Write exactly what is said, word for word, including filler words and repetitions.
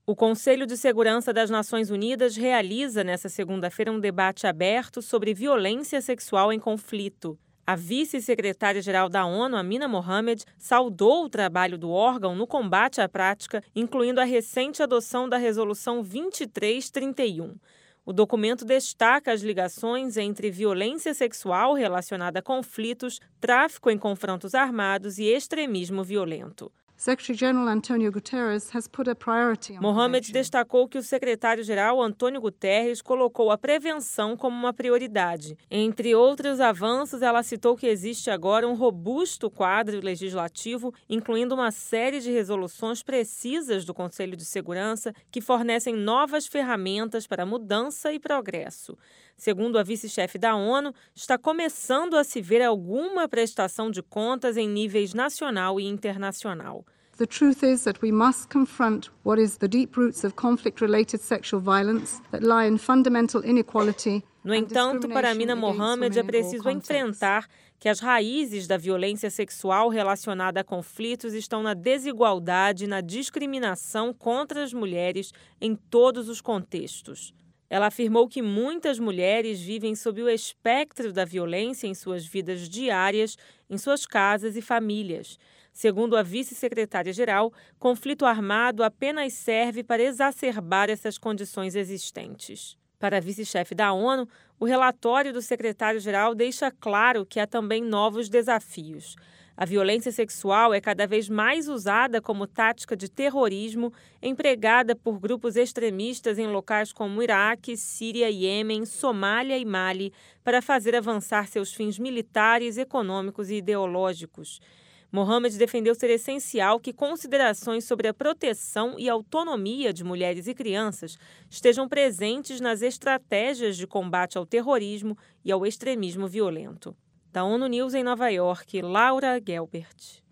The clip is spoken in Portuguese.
O Conselho de Segurança das Nações Unidas realiza nesta segunda-feira um debate aberto sobre violência sexual em conflito. A vice-secretária-geral da ONU, Amina Mohamed, saudou o trabalho do órgão no combate à prática, incluindo a recente adoção da Resolução vinte e três trinta e um. O documento destaca as ligações entre violência sexual relacionada a conflitos, tráfico em confrontos armados e extremismo violento. Secretary-General Antonio Guterres has put a priority on Mohamed prevention. destacou que o secretário-geral Antônio Guterres colocou a prevenção como uma prioridade. Entre outros avanços, ela citou que existe agora um robusto quadro legislativo, incluindo uma série de resoluções precisas do Conselho de Segurança que fornecem novas ferramentas para mudança e progresso. Segundo a vice-chefe da ONU, está começando a se ver alguma prestação de contas em níveis nacional e internacional. The truth is that we must confront what is the deep roots of conflict-related sexual violence that lie in fundamental inequality. No entanto, para Amina Mohamed, é preciso enfrentar que as raízes da violência sexual relacionada a conflitos estão na desigualdade e na discriminação contra as mulheres em todos os contextos. Ela afirmou que muitas mulheres vivem sob o espectro da violência em suas vidas diárias, em suas casas e famílias. Segundo a vice-secretária-geral, conflito armado apenas serve para exacerbar essas condições existentes. Para a vice-chefe da ONU, o relatório do secretário-geral deixa claro que há também novos desafios. A violência sexual é cada vez mais usada como tática de terrorismo, empregada por grupos extremistas em locais como Iraque, Síria, Iêmen, Somália e Mali, para fazer avançar seus fins militares, econômicos e ideológicos. Mohamed defendeu ser essencial que considerações sobre a proteção e autonomia de mulheres e crianças estejam presentes nas estratégias de combate ao terrorismo e ao extremismo violento. Da ONU News em Nova York, Laura Gelbert.